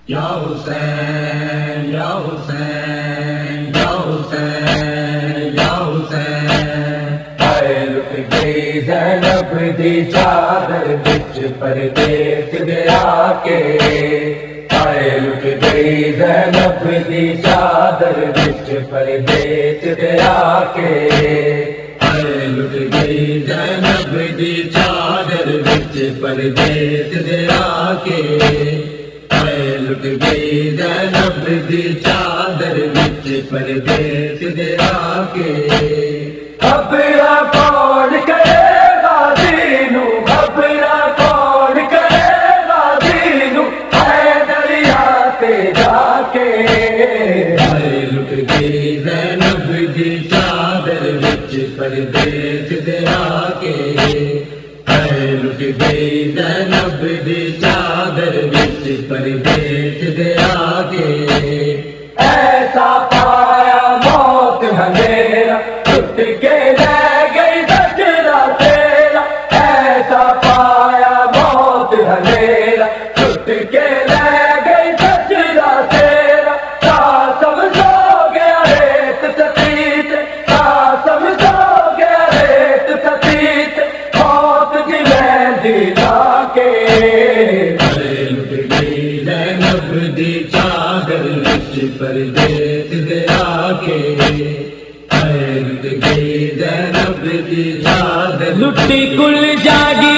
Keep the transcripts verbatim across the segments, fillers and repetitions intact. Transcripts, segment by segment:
یا حسین یا حسین یا حسین یا حسین، ہائے لٹ گئی زینب دی چادر بچ پردیس دے آکے، ہائے لٹ گئی زینب دی چادر بچ پردیس دے آکے، ہائے لٹ گئی زینب دی چادر بچ پردیس دے آکے، لٹ گئی زینب دی چادر وچ پردیس دے آکے، خبرا کون کرے غازی نو، خبرا کون کرے غازی نو، اے دریا تے جا کے، لٹ گئی زینب دی چادر وچ پردیس دے آکے، لٹ گئی زینب دی چادر وچ پردیس دے آکے، ایسا پایا موت اندھیرا ٹوٹ کے لے گئی سجدہ تیرا، ایسا پایا موت اندھیرا ٹوٹ کے لے گئی سجدہ تیرا، قاسم سو گیا ریت سفید، قاسم سو گیا ریت سفید، موت دی مہندی لا کے، لٹ گئی زینب دی چادر وچ پردیس دے آکے، لٹ گئی زینب دی چادر، لٹی کل جاگی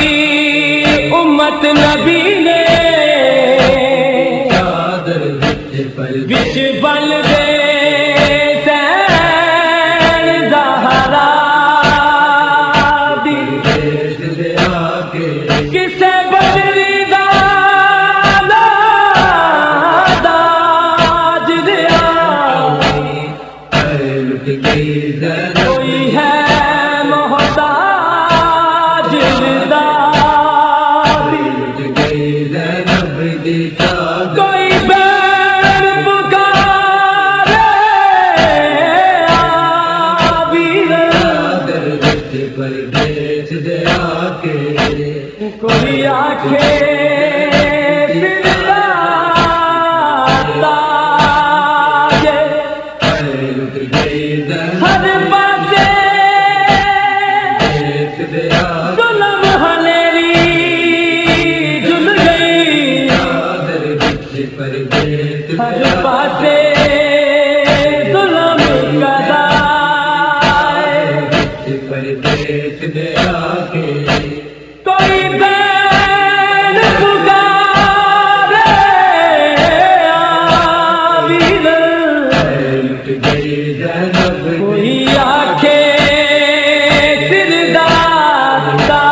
امت نبی نے، چادر وچ پردیس بل دے کسے بدلی دا داج دیا، لٹ گئی کوئی ہے محتاج داد، لٹ گئی زینب دی چادر، کوئی بین پکارے آبیر، چادر وچ پردیس دے آکے، کوئی آنکھیں ہر پاسے ظلم ہنیری جل گئی، ہر پاسے ظلم کدائے پردیس دے آکے، کوئی بین پکارے آبیر، لٹ گئی زینب، کوئی آنکھیں سردار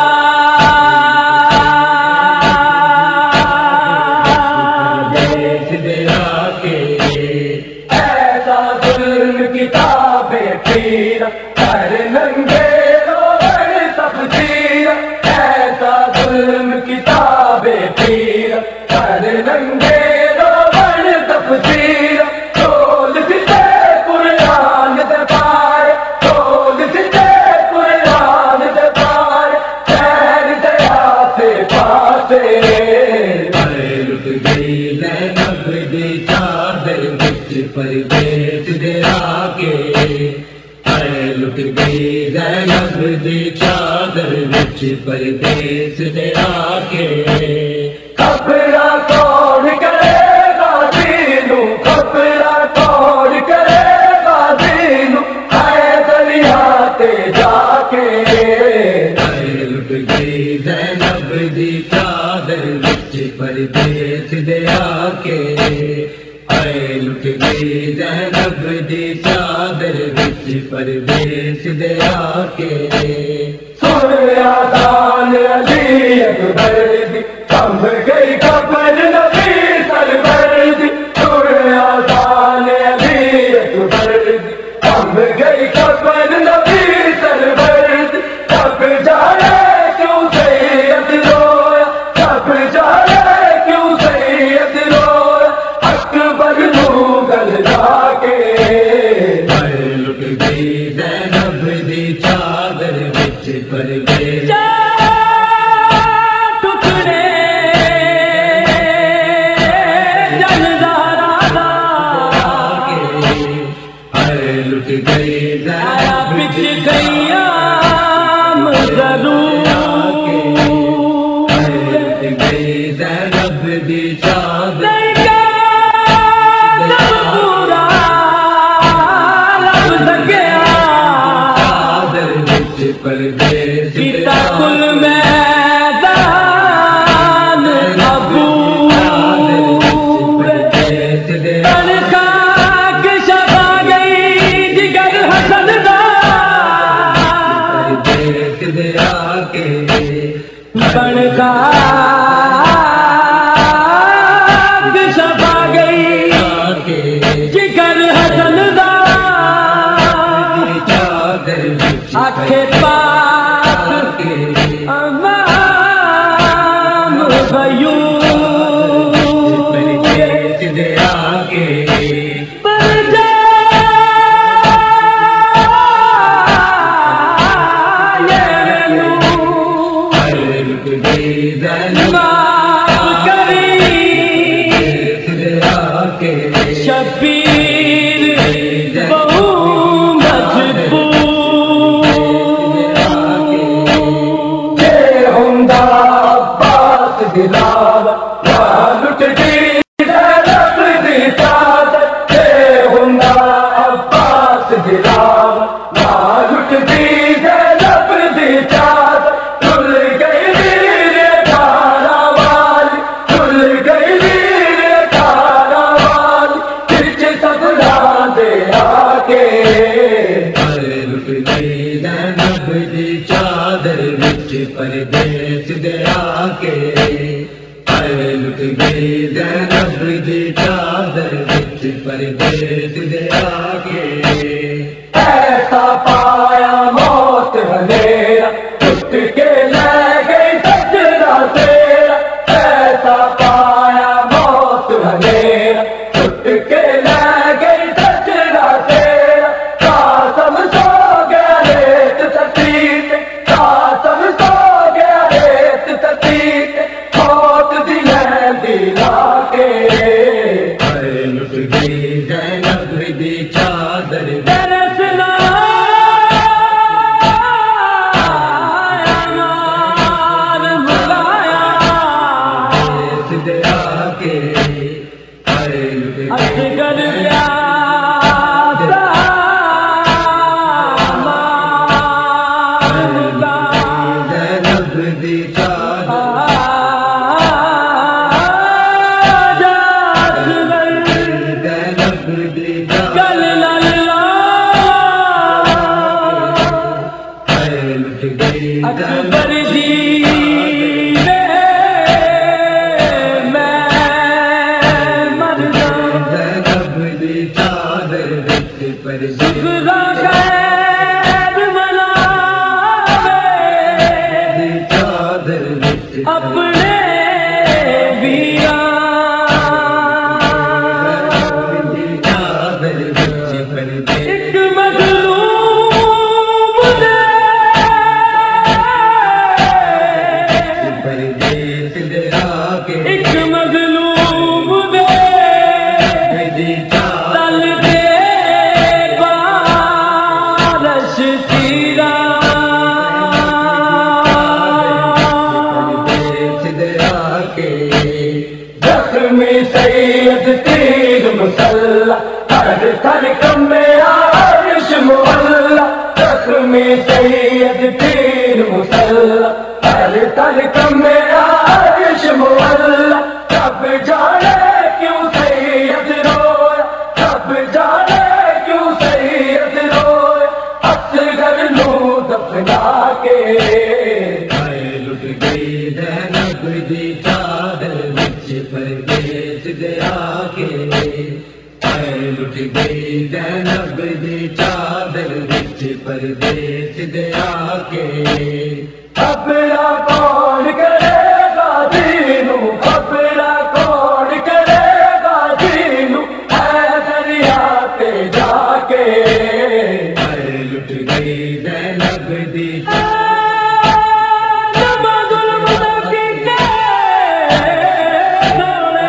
پردیس دے آکے، ایسا ظلم کتابیں پیر ہر ننگے روغن تفسیر، ایسا ظلم کتابیں پیر ہر ننگے روغن تفسیر، ڈھول ستے قرآن دے پار، ڈھول ستے قرآن دے پار، شہر دے آسے پاسے، لٹ گئی زینب دی چادر وچ پردیس دے آکے، لٹ گئی زینب دی چادر وچ پردیس دے آکے، خبرا کون کرے غازی نو، خبرا کون کرے غازی نو، اے دریا تے جا کے، لٹ گئی زینب دی چادر وچ پردیس دے آکے، لٹ گئی زینب دی چادر وچ پردیس دے آکے، سن آذان علی اکبر دی کمب گئی قبر نبی سرور دی، سن آذان علی اکبر دی کمب گئی قبر نبی سرور دی، سب جانے کیوں سید رویا، سب جانے کیوں سید رویا، اکبر نو گل جا کے، لٹ گئی زینب دی چادر وچ پردیس، ٹکڑے لٹ گئی زینب بچ قیام ضرور لٹ گئی زینب دی چادر سیتا کل میدان ابو تن خاک شفا گئی جگر حسن دا تن خاک شفا گئی جگر حسن دا آنکھیں پاک امام غیور شبیر بہو مجبور دلال لٹ گئی زینب دی چادر ہندا عباس دلال لٹ گئی زینب دی چادر ٹل گئی ویر کارا والی ٹل گئی ویر کارا والی کچھ سبلا دے آ کے لٹ گئی زینب دی چادر وچ پردیس دے آ کے لٹ گئی زینب دی چادر وچ پردیس دے آ کے ایسا پایا موت اندھیرا ٹوٹ کے لے گئی سجدہ تیرا ایسا پایا موت اندھیرا ٹوٹ کے لے گئی سجدہ تیرا قاسم سو گیا ریت تتی پہ قاسم سو گیا ریت تتی پہ لٹ گئی زینب دی چادر درسنا بلایا دیس دے آ کے اصغر زینب دی چادر اکبر جی میں مر جاؤں زینب دی چادر وچ پردیس خیر مناوے دی چادر وچ اپنے ویراں دی چادر وچ پردیس ایک مظلوم ایک مظلوم دے تل دے بارش تیرا زخمی سید تیر مسلح ہر تھر کمے عرش معلّہ زخمی سید تیر مسلح ہر تھر کمے عرش معلّہ رب جانے کیوں سید رویا رب جانے کیوں سید رویا اصغر نو دفنا کے لٹ گئی زینب دی چادر وچ پردیس دے آ کے لٹ گئی زینب دی چادر وچ پردیس دے آ کے خبرا کون کرے گا دینو خبرا کون کرے گا دینو اے دریا پہ جا کے لٹ گئی زینب دی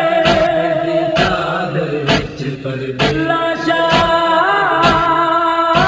لاشا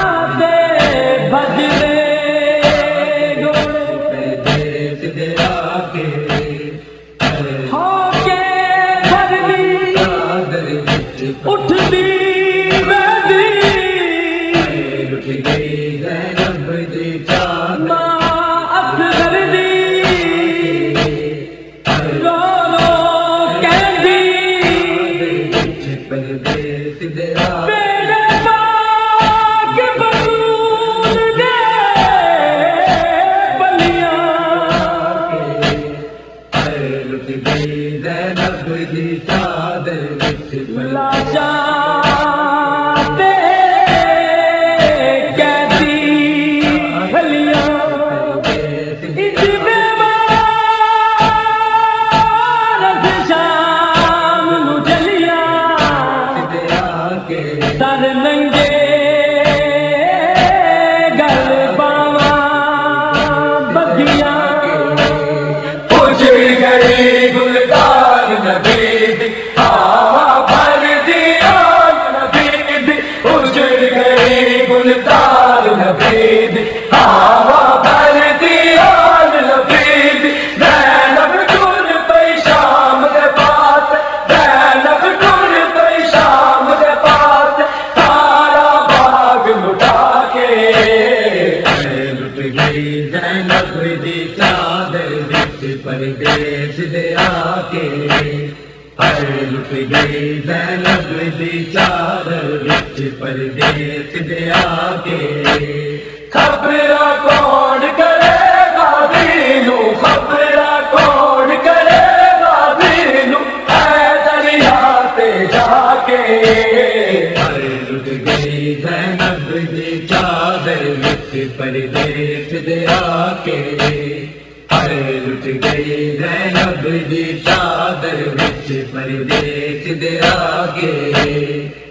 پردیس دے آکے ہر لٹ گئی زینب دی چادر وچ پردیس دے آکے خبراں کون کرے غازی نوں خبراں کون کرے غازی نوں اے دریا تے جا کے ہر لٹ گئی زینب دی چادر وچ پردیس دے آکے ہر لٹ گئی زینب دی چادر وچ پردیس دے آگے